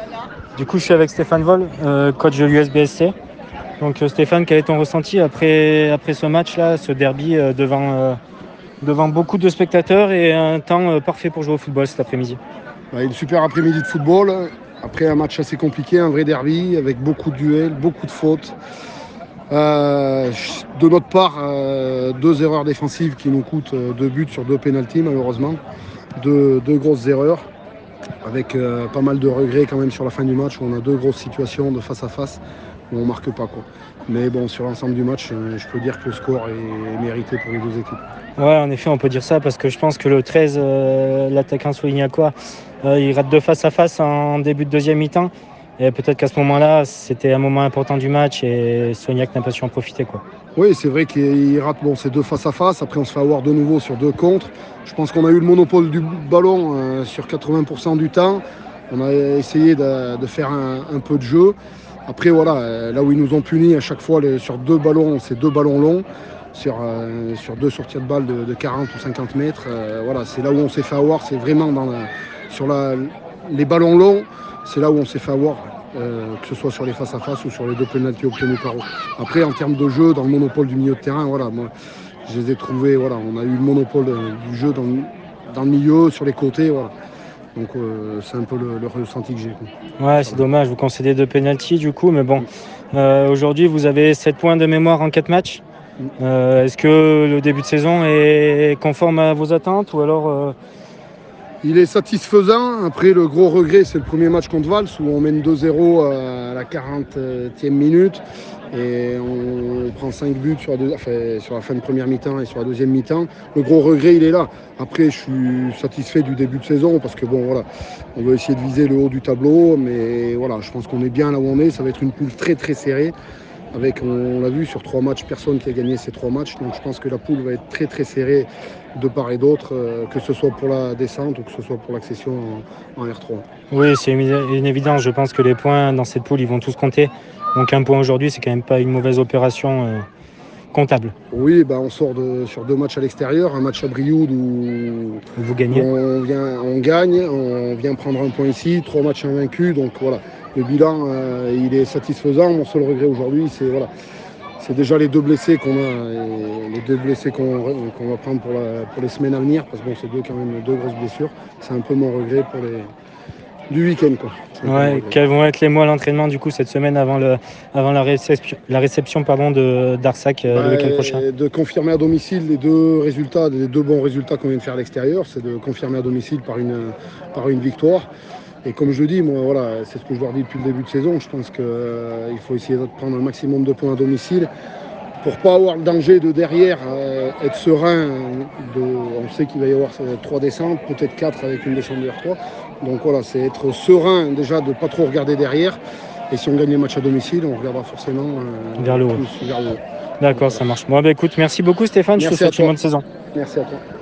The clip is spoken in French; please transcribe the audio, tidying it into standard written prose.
Du coup, je suis avec Stéphane Vol, coach de l'USBSC. Donc Stéphane, quel est ton ressenti après ce match-là, ce derby devant beaucoup de spectateurs et un temps parfait pour jouer au football cet après-midi? Une super après-midi de football. Après un match assez compliqué, un vrai derby avec beaucoup de duels, beaucoup de fautes. De notre part, 2 erreurs défensives qui nous coûtent 2 buts sur 2 pénaltys malheureusement. Deux grosses erreurs avec pas mal de regrets quand même sur la fin du match où on a 2 grosses situations de face à face où on ne marque pas, quoi. Mais bon, sur l'ensemble du match, je peux dire que le score est mérité pour les 2 équipes. Ouais, en effet, on peut dire ça parce que je pense que le 13, l'attaquant Solignacois, il rate 2 face-à-face en début de deuxième mi-temps. Et peut-être qu'à ce moment-là, c'était un moment important du match et Solignac n'a pas su en profiter, quoi. Oui, c'est vrai qu'il rate ces 2 face-à-face. Après, on se fait avoir de nouveau sur 2 contres. Je pense qu'on a eu le monopole du ballon sur 80% du temps. On a essayé de faire un peu de jeu. Après, voilà, là où ils nous ont punis à chaque fois sur 2 ballons, c'est 2 ballons longs, sur 2 sorties de balles de 40 ou 50 mètres. Voilà, c'est là où on s'est fait avoir. C'est vraiment sur les ballons longs, c'est là où on s'est fait avoir. Que ce soit sur les face-à-face ou sur les 2 pénaltys obtenus par eux. Après, en termes de jeu, dans le monopole du milieu de terrain, voilà, moi, je les ai trouvés, voilà, on a eu le monopole du jeu dans le milieu, sur les côtés, voilà. Donc c'est un peu le ressenti que j'ai, quoi. Ouais, c'est dommage, vous concédez 2 pénaltys du coup, mais bon. Aujourd'hui, vous avez 7 points de mémoire en 4 matchs. Est-ce que le début de saison est conforme à vos attentes ou alors Il est satisfaisant. Après, le gros regret, c'est le premier match contre Vals où on mène 2-0 à la 40e minute et on prend 5 buts sur la fin de première mi-temps et sur la deuxième mi-temps. Le gros regret, il est là. Après, je suis satisfait du début de saison parce que bon, voilà, on va essayer de viser le haut du tableau, mais voilà, je pense qu'on est bien là où on est. Ça va être une poule très très serrée. Avec, on l'a vu, sur 3 matchs, personne qui a gagné ces 3 matchs. Donc je pense que la poule va être très très serrée de part et d'autre, que ce soit pour la descente ou que ce soit pour l'accession en R3. oui, c'est une évidence. Je pense que les points dans cette poule, ils vont tous compter. Donc un point aujourd'hui, c'est quand même pas une mauvaise opération comptable. Oui, on sort sur 2 matchs à l'extérieur, un match à Brioude où Vous gagnez. on gagne, on vient prendre un point ici, 3 matchs invaincus, donc voilà, le bilan il est satisfaisant. Mon seul regret aujourd'hui, c'est déjà les 2 blessés qu'on a, et les 2 blessés qu'on va prendre pour les semaines à venir, parce que bon, c'est quand même 2 grosses blessures. C'est un peu mon regret du week-end, quoi. Ouais, quels vont être les mots à l'entraînement du coup cette semaine avant la réception d'Arsac le week-end prochain? De confirmer à domicile les 2 résultats, les 2 bons résultats qu'on vient de faire à l'extérieur, c'est de confirmer à domicile par une victoire. Et comme je le dis, moi, voilà, c'est ce que je leur dis depuis le début de saison. Je pense qu'il faut essayer de prendre un maximum de points à domicile pour ne pas avoir le danger de derrière, être serein. On sait qu'il va y avoir 3 descentes, peut-être 4 avec une descente de R3. Donc voilà, c'est être serein déjà, de ne pas trop regarder derrière. Et si on gagne les matchs à domicile, on regardera forcément Vers le haut. plus vers le haut. D'accord, ça marche. Bon, écoute, merci beaucoup Stéphane, je te Merci à souhaite une toi. bonne saison. Merci à toi.